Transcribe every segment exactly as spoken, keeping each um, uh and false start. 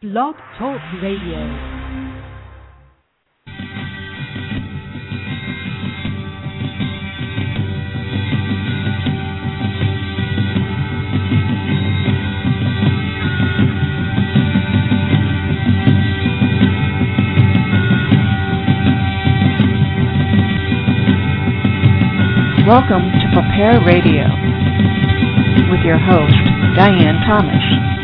Blog Talk Radio. Welcome to Prepare Radio with your host, Diane Thomas.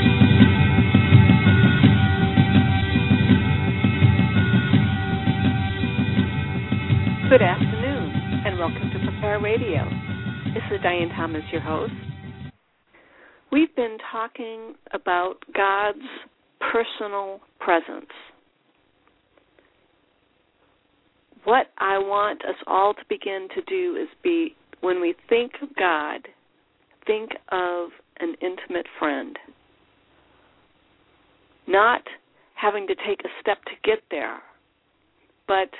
Good afternoon, and welcome to Prepare Radio. This is Diane Thomas, your host. We've been talking about God's personal presence. What I want us all to begin to do is be, when we think of God, think of an intimate friend. Not having to take a step to get there, but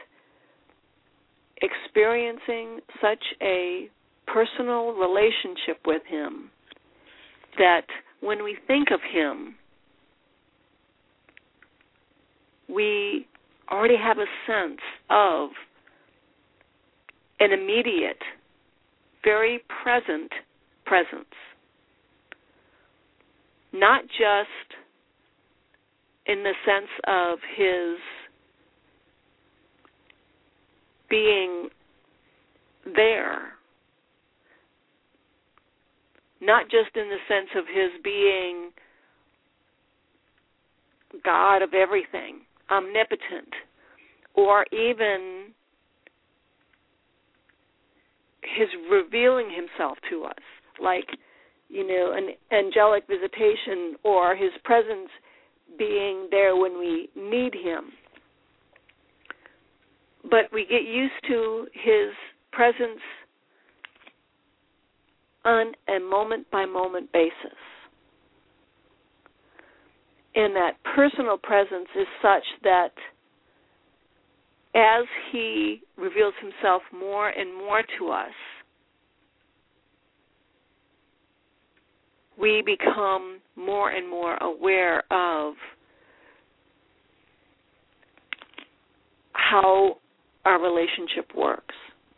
experiencing such a personal relationship with Him that when we think of Him, we already have a sense of an immediate, very present presence. Not just in the sense of His being there, not just in the sense of His being God of everything, omnipotent, or even His revealing Himself to us, like, you know, an angelic visitation, or His presence being there when we need Him. But we get used to His presence on a moment-by-moment basis. And that personal presence is such that as He reveals Himself more and more to us, we become more and more aware of how our relationship works.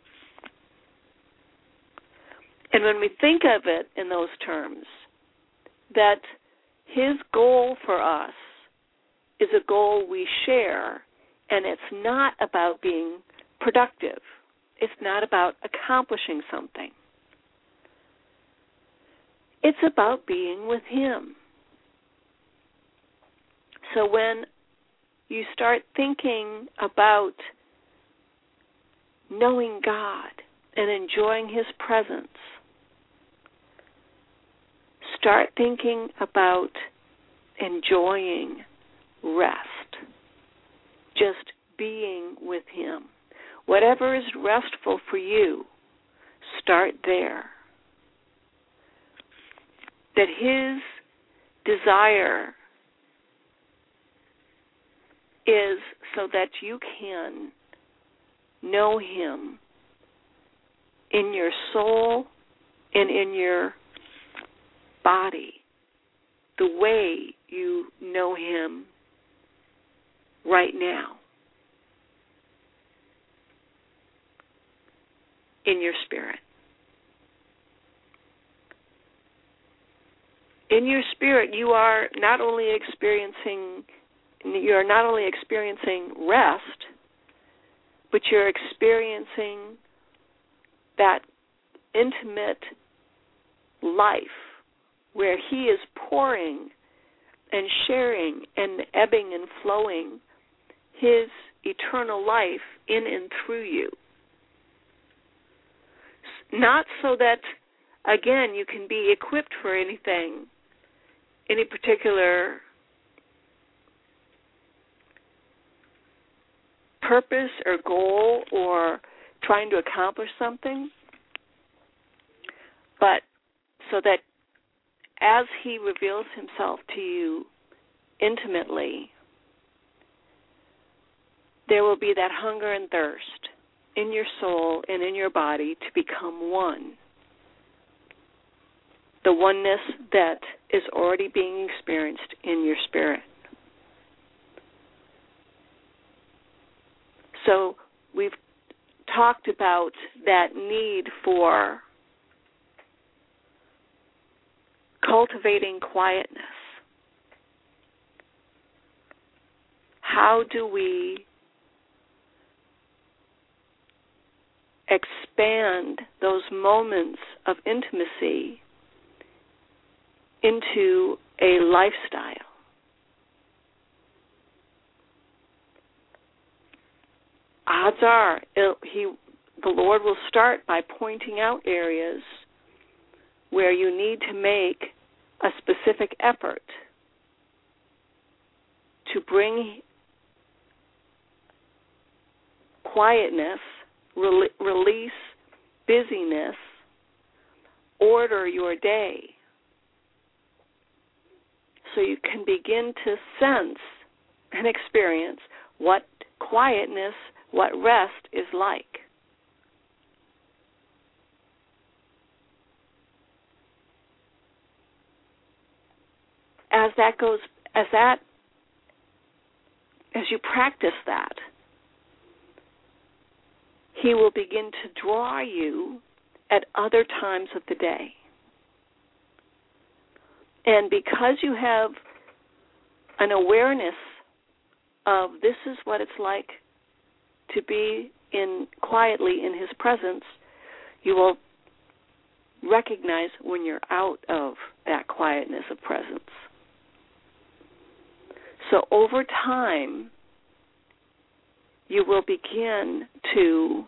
And when we think of it in those terms, that His goal for us is a goal we share, and it's not about being productive. It's not about accomplishing something. It's about being with Him. So when you start thinking about knowing God and enjoying His presence, start thinking about enjoying rest, just being with Him. Whatever is restful for you, start there. That His desire is so that you can know Him in your soul and in your body, the way you know Him right now, in your spirit. In your spirit, you are not only experiencing you are not only experiencing rest, but you're experiencing that intimate life where He is pouring and sharing and ebbing and flowing His eternal life in and through you. Not so that, again, you can be equipped for anything, any particular purpose or goal or trying to accomplish something, but so that as He reveals Himself to you intimately, there will be that hunger and thirst in your soul and in your body to become one. The oneness that is already being experienced in your spirit. So we've talked about that need for cultivating quietness. How do we expand those moments of intimacy into a lifestyle? Odds are it, he, the Lord will start by pointing out areas where you need to make a specific effort to bring quietness, re- release busyness, order your day, so you can begin to sense and experience what quietness, what rest is like. As that goes, as that, as you practice that, He will begin to draw you at other times of the day. And because you have an awareness of this is what it's like to be in quietly in His presence, you will recognize when you're out of that quietness of presence. So over time, you will begin to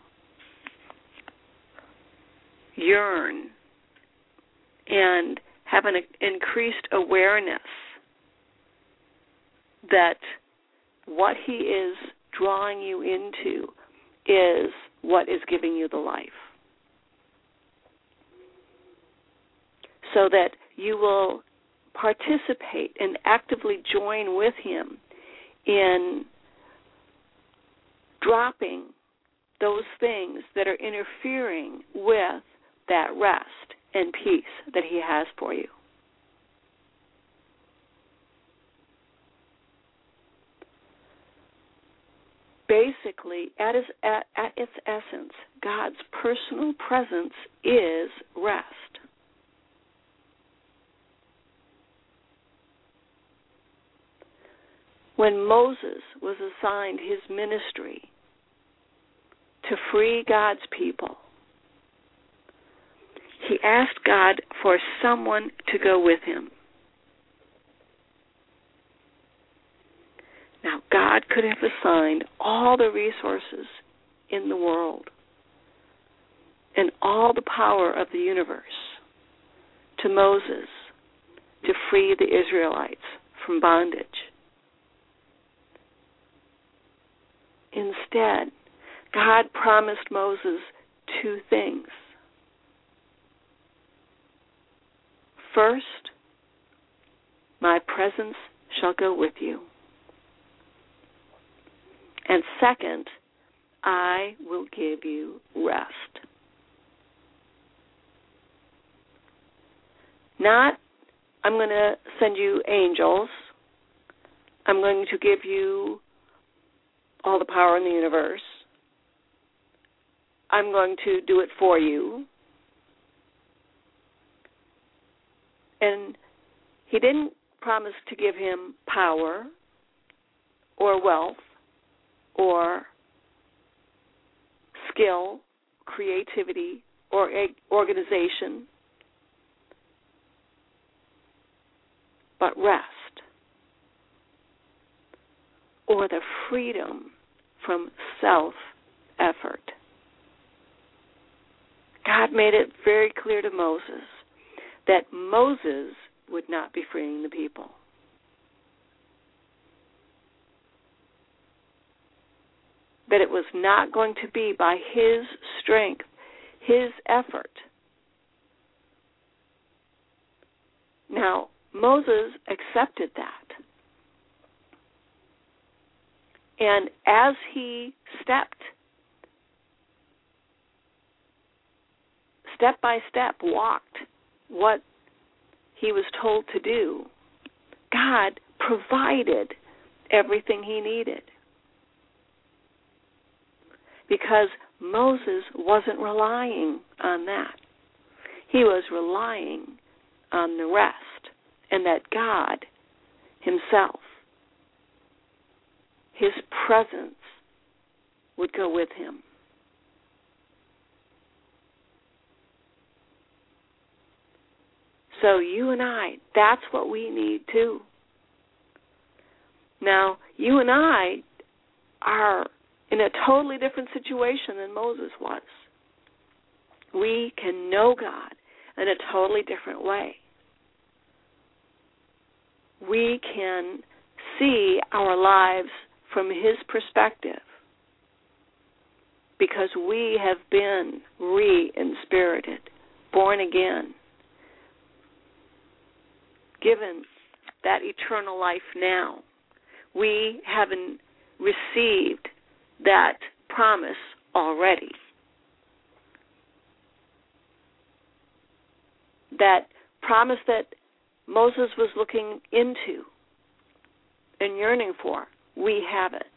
yearn and have an increased awareness that what He is drawing you into is what is giving you the life. So that you will participate and actively join with Him in dropping those things that are interfering with that rest and peace that He has for you. Basically, at its, at, at its essence, God's personal presence is rest. When Moses was assigned his ministry to free God's people, he asked God for someone to go with him. Now, God could have assigned all the resources in the world and all the power of the universe to Moses to free the Israelites from bondage. Instead, God promised Moses two things. First, my presence shall go with you. And second, I will give you rest. Not, I'm going to send you angels. I'm going to give you all the power in the universe. I'm going to do it for you. And He didn't promise to give him power or wealth or skill, creativity, or organization, but rest, or the freedom from self-effort. God made it very clear to Moses that Moses would not be freeing the people. That it was not going to be by his strength, his effort. Now, Moses accepted that. And as he stepped, step by step, walked what he was told to do, God provided everything he needed. because Moses wasn't relying on that. He was relying on the rest, and that God himself, his presence, would go with him. So you and I, that's what we need too. Now, you and I are in a totally different situation than Moses was. We can know God in a totally different way. We can see our lives from his perspective because we have been re-inspirited, born again, given that eternal life now. We haven't received that promise already. That promise that Moses was looking into and yearning for, we have it.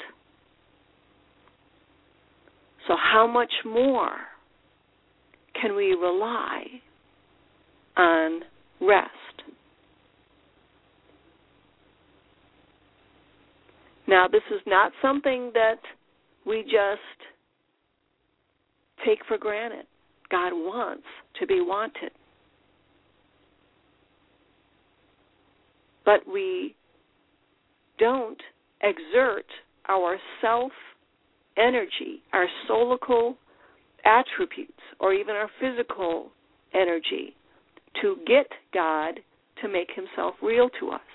So how much more can we rely on rest? Now, this is not something that we just take for granted. God wants to be wanted. But we don't exert our self-energy, our soulical attributes, or even our physical energy to get God to make himself real to us.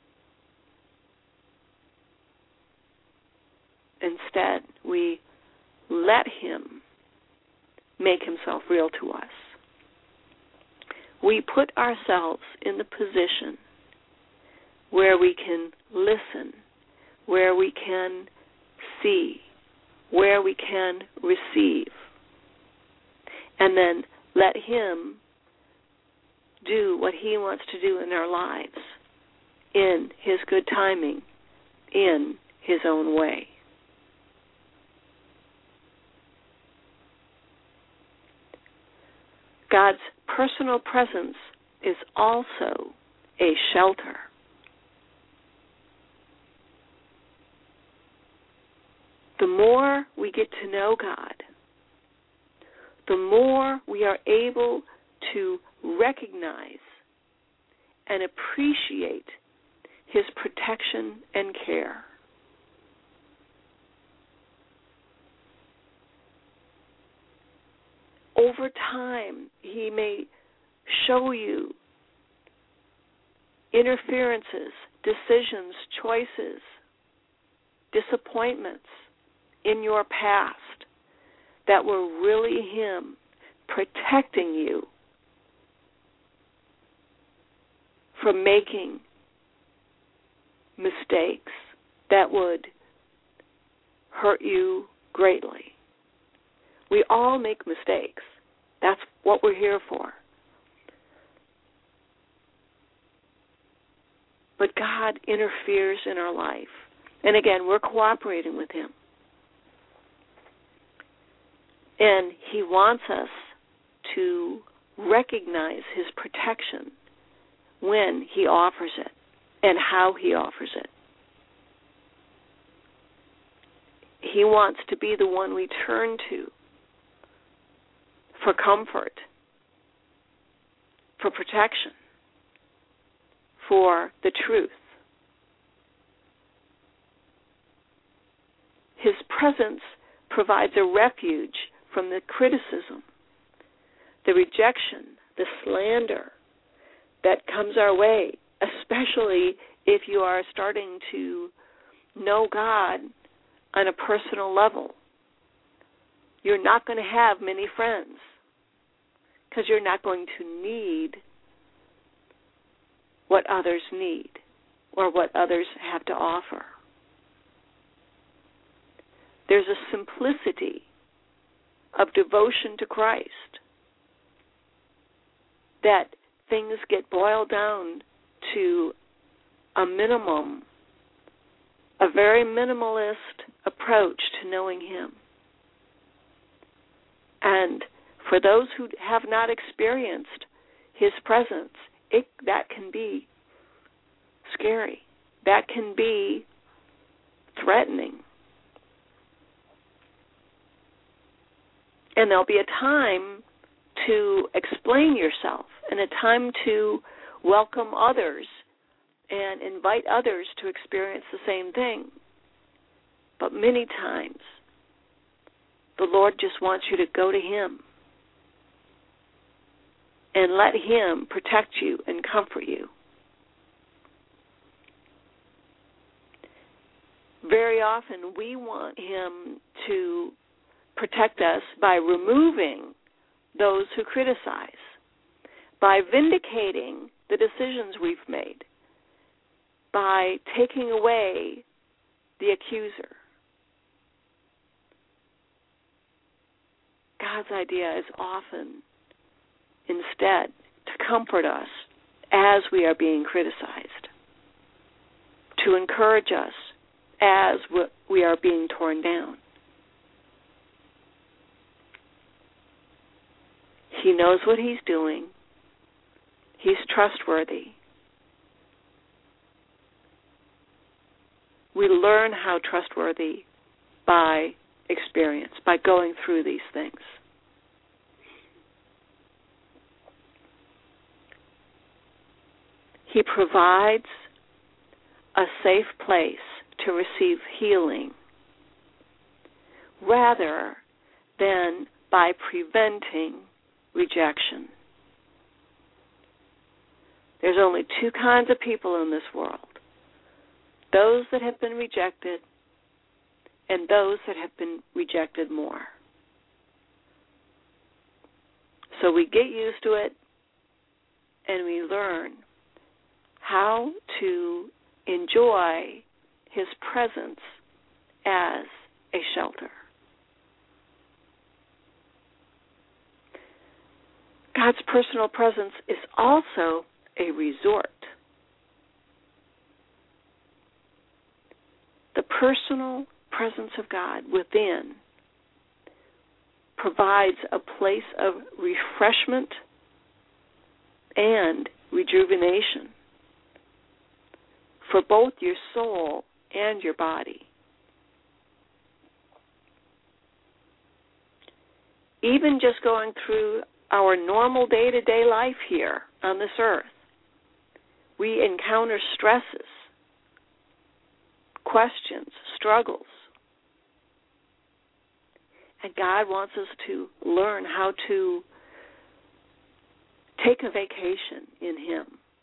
Instead, we let him make himself real to us. We put ourselves in the position where we can listen, where we can see, where we can receive, and then let him do what he wants to do in our lives in his good timing, in his own way. God's personal presence is also a shelter. The more we get to know God, the more we are able to recognize and appreciate his protection and care. Over time, he may show you interferences, decisions, choices, disappointments in your past that were really him protecting you from making mistakes that would hurt you greatly. We all make mistakes. That's what we're here for. But God interferes in our life. And again, we're cooperating with him. And he wants us to recognize his protection when he offers it and how he offers it. He wants to be the one we turn to for comfort, for protection, for the truth. His presence provides a refuge from the criticism, the rejection, the slander that comes our way, especially if you are starting to know God on a personal level. You're not going to have many friends because you're not going to need what others need or what others have to offer. There's a simplicity of devotion to Christ that things get boiled down to a minimum, a very minimalist approach to knowing him. And for those who have not experienced his presence, it, that can be scary. That can be threatening. And there'll be a time to explain yourself and a time to welcome others and invite others to experience the same thing. But many times, the Lord just wants you to go to him and let him protect you and comfort you. Very often, we want him to protect us by removing those who criticize, by vindicating the decisions we've made, by taking away the accuser. God's idea is often, instead, to comfort us as we are being criticized, to encourage us as we are being torn down. He knows what he's doing. He's trustworthy. We learn how trustworthy by experience, by going through these things. He provides a safe place to receive healing rather than by preventing rejection. There's only two kinds of people in this world: those that have been rejected and those that have been rejected more. So we get used to it and we learn how to enjoy his presence as a shelter. God's personal presence is also a resort. The personal presence of God within provides a place of refreshment and rejuvenation for both your soul and your body. Even just going through our normal day-to-day life here on this earth, we encounter stresses, questions, struggles. And God wants us to learn how to take a vacation in him.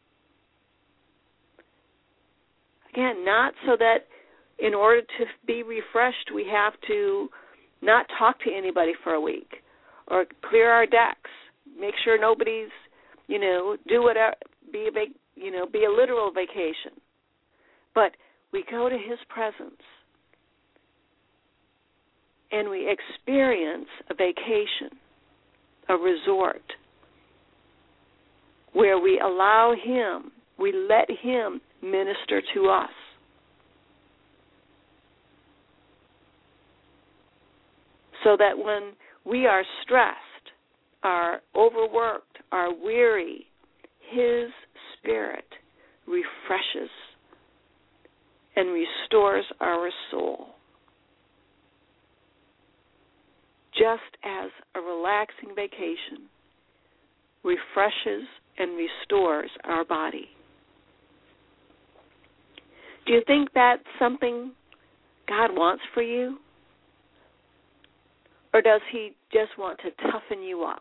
Again, not so that in order to be refreshed we have to not talk to anybody for a week or clear our decks, make sure nobody's, you know, do whatever, be a big, you know, be a literal vacation. But we go to his presence and we experience a vacation, a resort, where we allow him, we let him minister to us. So that when we are stressed, are overworked, are weary, his Spirit refreshes and restores our soul. Just as a relaxing vacation refreshes and restores our body. Do you think that's something God wants for you? Or does he just want to toughen you up?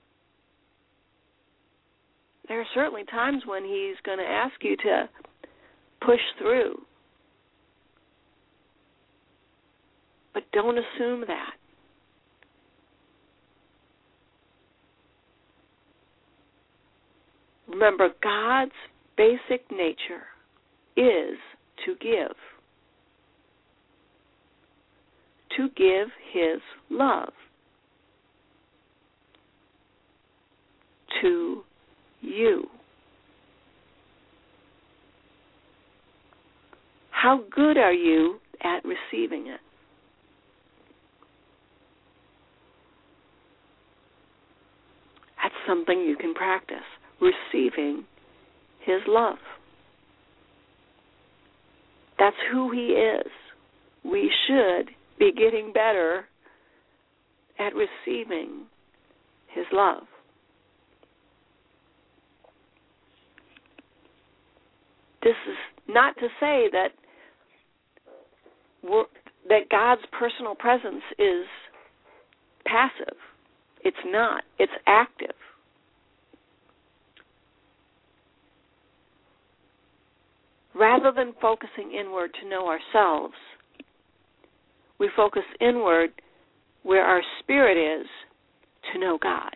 There are certainly times when he's going to ask you to push through. But don't assume that. Remember, God's basic nature is to give. To give his love to you. How good are you at receiving it? something you can practice, receiving his love. That's who he is. We should be getting better at receiving his love. This is not to say that we're, that God's personal presence is passive. It's not. It's active. Rather than focusing inward to know ourselves, we focus inward where our spirit is to know God.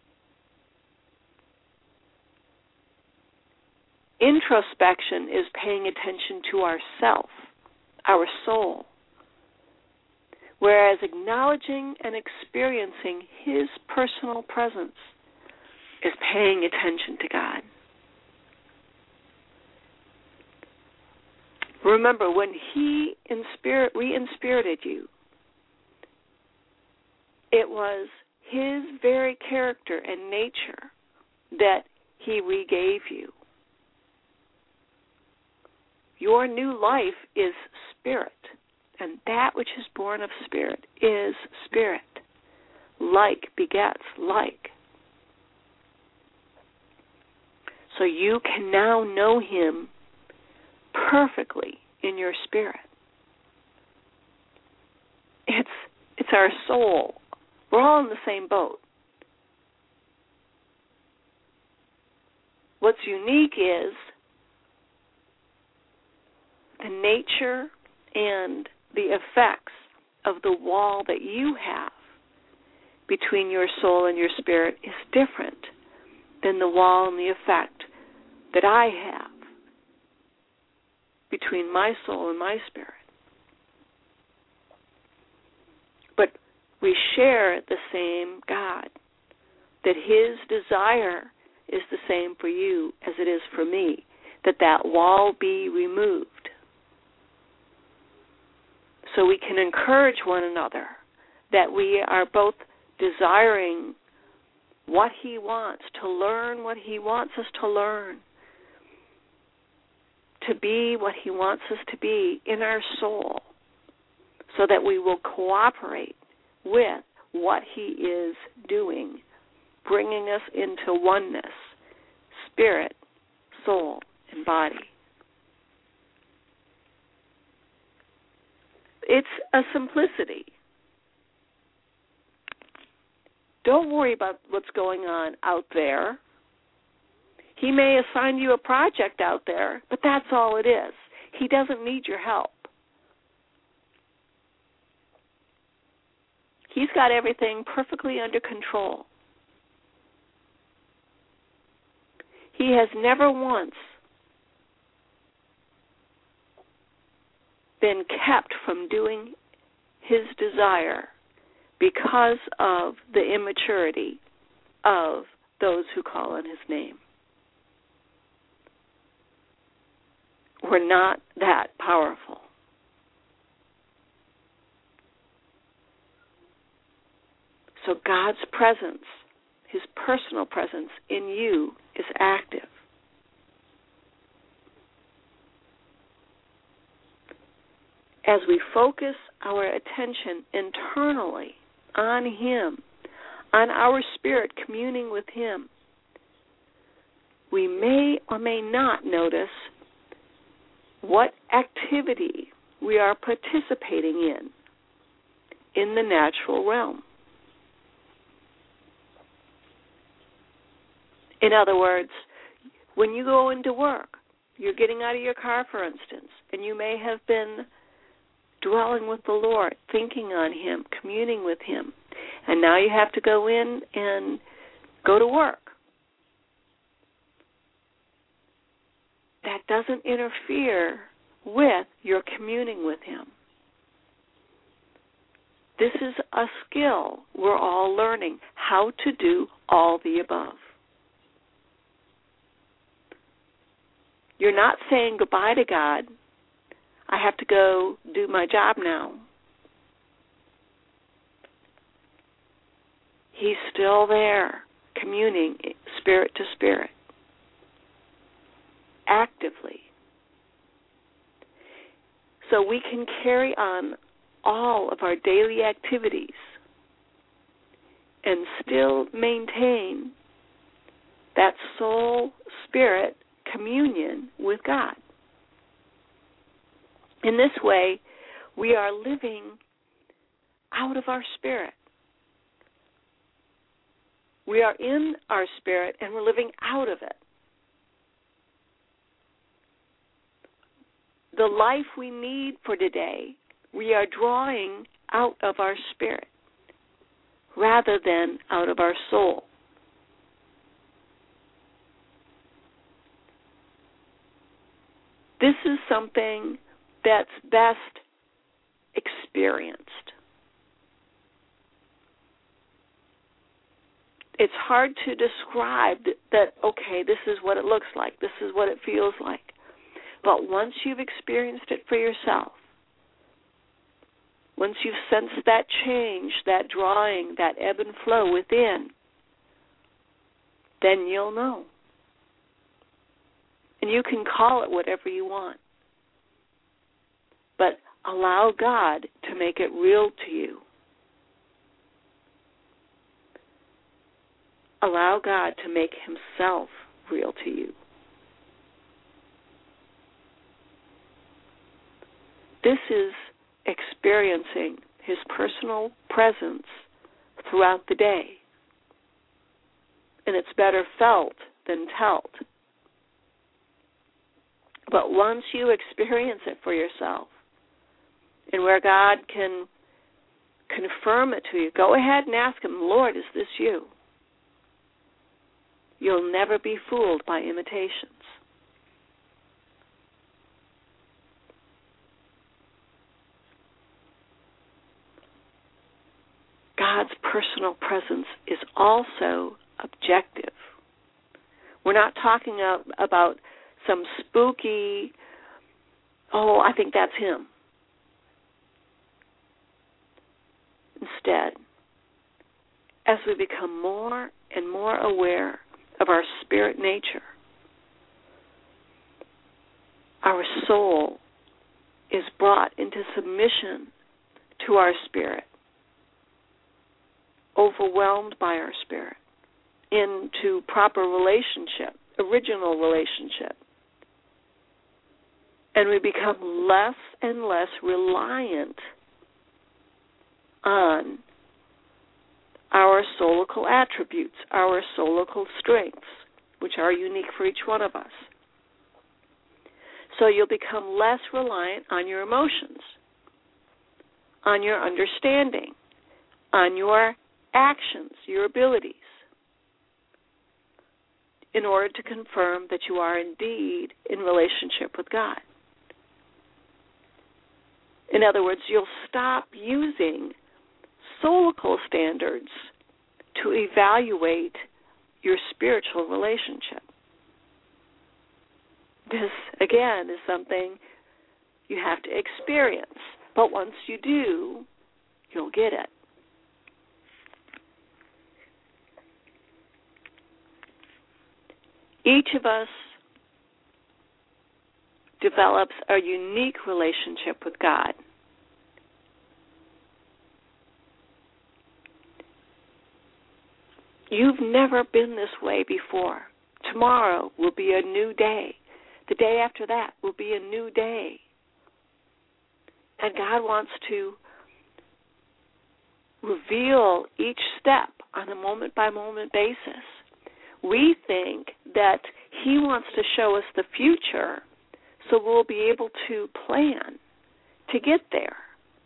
Introspection is paying attention to ourself, our soul, whereas acknowledging and experiencing his personal presence is paying attention to God. Remember, when he inspirit, re-inspirited you, it was his very character and nature that he regave you. Your new life is spirit, and that which is born of spirit is spirit. Like begets like. So you can now know him perfectly in your spirit. It's it's our soul. We're all in the same boat. What's unique is the nature and the effects of the wall that you have between your soul and your spirit is different than the wall and the effect that I have between my soul and my spirit. But we share the same God, that his desire is the same for you as it is for me, that that wall be removed. So we can encourage one another, that we are both desiring what he wants, to learn what he wants us to learn, to be what he wants us to be in our soul, so that we will cooperate with what he is doing, bringing us into oneness, spirit, soul, and body. It's a simplicity. Don't worry about what's going on out there. He may assign you a project out there, but that's all it is. He doesn't need your help. He's got everything perfectly under control. He has never once been kept from doing his desire because of the immaturity of those who call on his name. We're not that powerful. So God's presence, his personal presence in you, is active. As we focus our attention internally on him, on our spirit communing with him, we may or may not notice what activity we are participating in in the natural realm. In other words, when you go into work, you're getting out of your car, for instance, and you may have been dwelling with the Lord, thinking on him, communing with him, and now you have to go in and go to work. That doesn't interfere with your communing with him. This is a skill we're all learning, how to do all the above. You're not saying goodbye to God. I have to go do my job now. He's still there. communing spirit to spirit, actively. So we can carry on all of our daily activities and still maintain that soul-spirit communion with God. In this way, we are living out of our spirit. We are in our spirit and we're living out of it. The life we need for today, we are drawing out of our spirit rather than out of our soul. This is something that's best experienced. It's hard to describe that, okay, this is what it looks like, this is what it feels like. But once you've experienced it for yourself, once you've sensed that change, that drawing, that ebb and flow within, then you'll know. And you can call it whatever you want. But allow God to make it real to you. Allow God to make himself real to you. This is experiencing his personal presence throughout the day. And it's better felt than told. But once you experience it for yourself, and where God can confirm it to you, go ahead and ask him, Lord, is this you? You'll never be fooled by imitations. God's personal presence is also objective. We're not talking about some spooky, oh, I think that's him. Instead, as we become more and more aware of our spirit nature, our soul is brought into submission to our spirit, overwhelmed by our spirit, into proper relationship, original relationship. And we become less and less reliant on our soulical attributes, our soulical strengths, which are unique for each one of us. So you'll become less reliant on your emotions, on your understanding, on your actions, your abilities, in order to confirm that you are indeed in relationship with God. In other words, you'll stop using soulical standards to evaluate your spiritual relationship. This, again, is something you have to experience. But once you do, you'll get it. Each of us develops a unique relationship with God. You've never been this way before. Tomorrow will be a new day. The day after that will be a new day. And God wants to reveal each step on a moment-by-moment basis. We think that he wants to show us the future so we'll be able to plan to get there.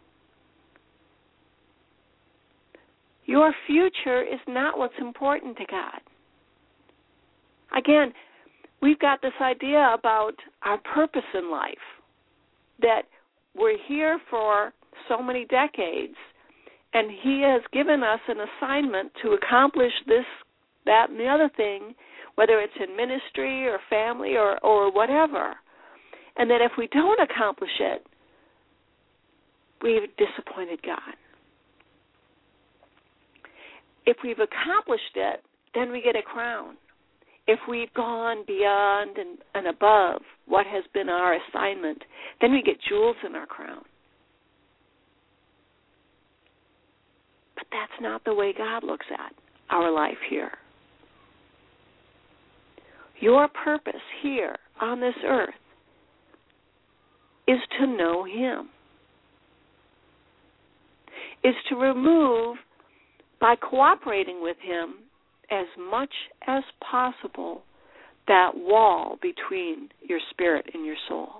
Your future is not what's important to God. Again, we've got this idea about our purpose in life, that we're here for so many decades, and he has given us an assignment to accomplish this, that, and the other thing, whether it's in ministry or family or, or whatever. And that if we don't accomplish it, we've disappointed God. If we've accomplished it then we get a crown. If we've gone beyond and, and above what has been our assignment, then we get jewels in our crown. But that's not the way God looks at our life here. Your purpose here on this earth is to know Him, is to remove, by cooperating with Him, as much as possible, that wall between your spirit and your soul.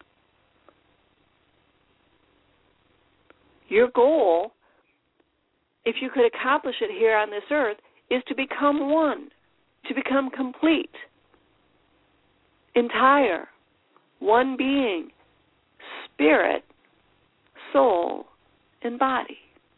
Your goal, if you could accomplish it here on this earth, is to become one, to become complete, entire, one being, spirit, soul, and body.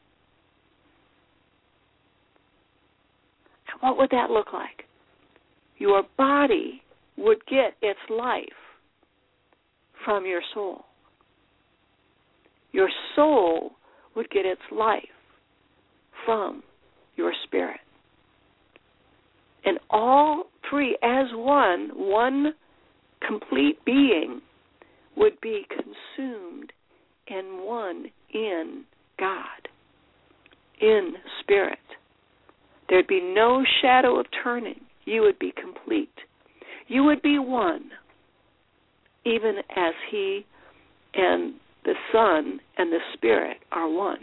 What would that look like? Your body would get its life from your soul. Your soul would get its life from your spirit. And all three as one, one complete being, would be consumed and one in God, in spirit. There'd be no shadow of turning. You would be complete. You would be one, even as He and the Son and the Spirit are one.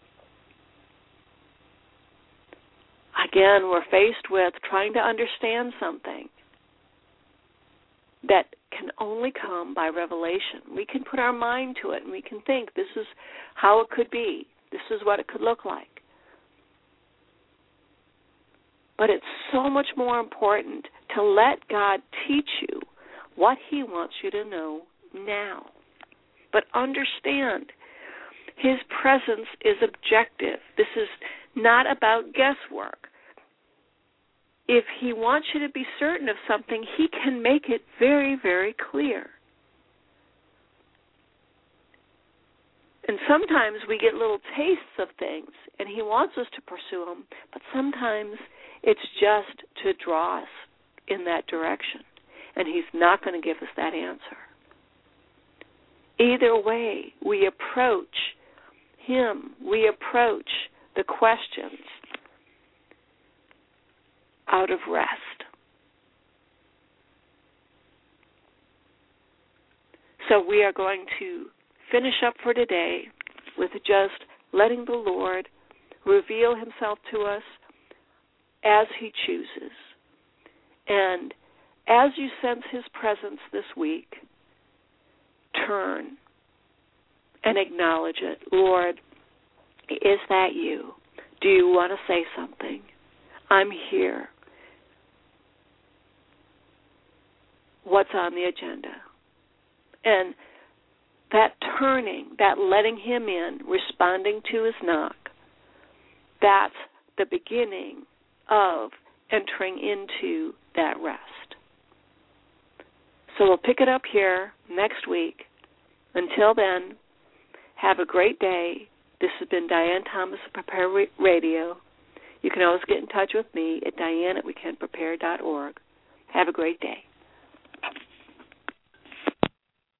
Again, we're faced with trying to understand something that can only come by revelation. We can put our mind to it and we can think this is how it could be. This is what it could look like. But it's so much more important to let God teach you what He wants you to know now. But understand, His presence is objective. This is not about guesswork. If He wants you to be certain of something, He can make it very, very clear. And sometimes we get little tastes of things, and He wants us to pursue them, but sometimes it's just to draw us in that direction, and He's not going to give us that answer. Either way, we approach Him, we approach the questions out of rest. So we are going to finish up for today with just letting the Lord reveal Himself to us as He chooses. And as you sense His presence this week, turn and acknowledge it. Lord, is that you? Do you want to say something? I'm here. What's on the agenda? And that turning, that letting Him in, responding to His knock, that's the beginning of entering into that rest. So we'll pick it up here next week. Until then, have a great day. This has been Diane Thomas of Prepare Radio. You can always get in touch with me at diane at we can prepare dot org. Have a great day.